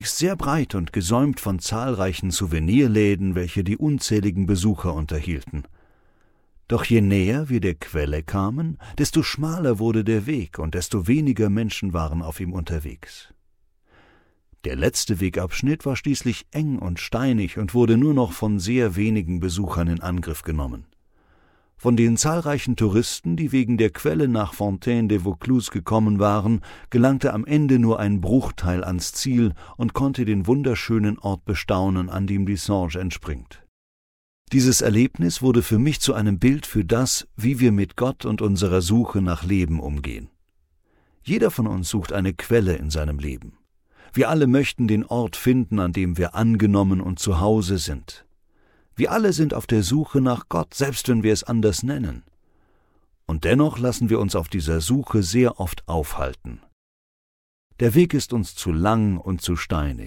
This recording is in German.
ist sehr breit und gesäumt von zahlreichen Souvenirläden, welche die unzähligen Besucher unterhielten. Doch je näher wir der Quelle kamen, desto schmaler wurde der Weg und desto weniger Menschen waren auf ihm unterwegs. Der letzte Wegabschnitt war schließlich eng und steinig und wurde nur noch von sehr wenigen Besuchern in Angriff genommen. Von den zahlreichen Touristen, die wegen der Quelle nach Fontaine de Vaucluse gekommen waren, gelangte am Ende nur ein Bruchteil ans Ziel und konnte den wunderschönen Ort bestaunen, an dem die Sange entspringt. Dieses Erlebnis wurde für mich zu einem Bild für das, wie wir mit Gott und unserer Suche nach Leben umgehen. Jeder von uns sucht eine Quelle in seinem Leben. Wir alle möchten den Ort finden, an dem wir angenommen und zu Hause sind. Wir alle sind auf der Suche nach Gott, selbst wenn wir es anders nennen. Und dennoch lassen wir uns auf dieser Suche sehr oft aufhalten. Der Weg ist uns zu lang und zu steinig.